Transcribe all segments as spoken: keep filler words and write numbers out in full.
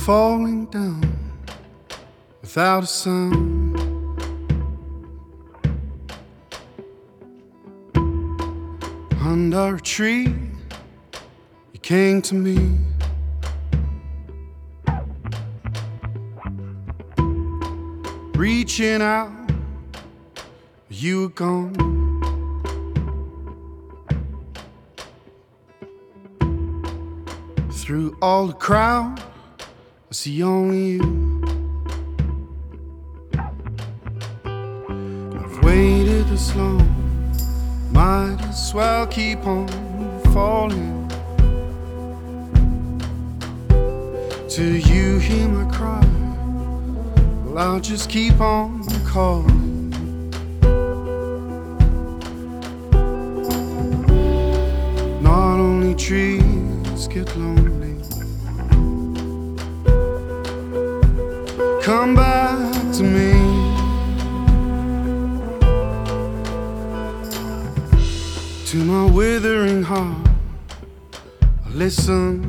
falling down without a sound. Under a tree, you came to me. Reaching out, you were gone. Through all the crowd, I see only you. I've waited this long, might as well keep on falling. Till you hear my cry, well, I'll just keep on calling. Not only trees get lonely, come back to me. To my withering heart, listen.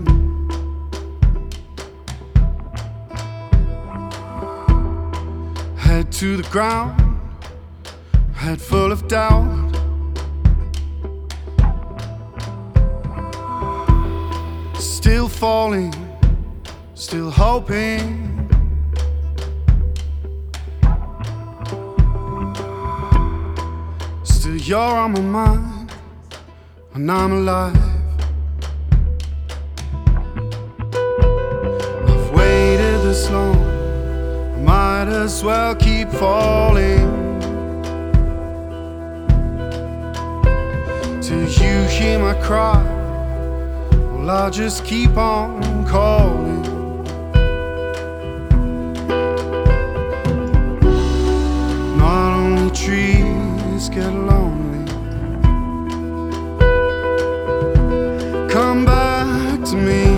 Head to the ground, head full of doubt. Still falling, still hoping. Still you're on my mind, and I'm alive. I've waited this long, might as well keep falling. Till you hear my cry, well, I'll just keep on calling. Not only trees get lonely, come back to me.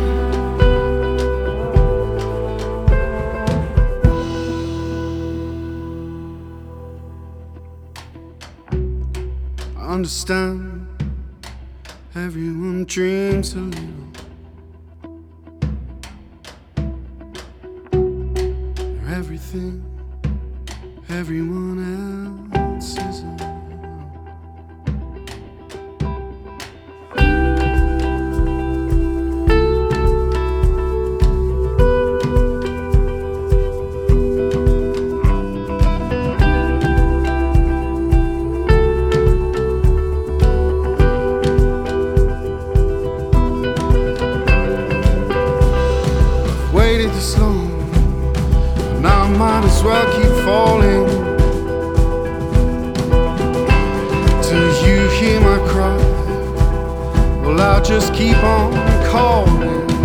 I understand everyone dreams a little. You're everything everyone else isn't. Waited this long, now I might as well keep falling. Till you hear my cry, well, I'll just keep on calling.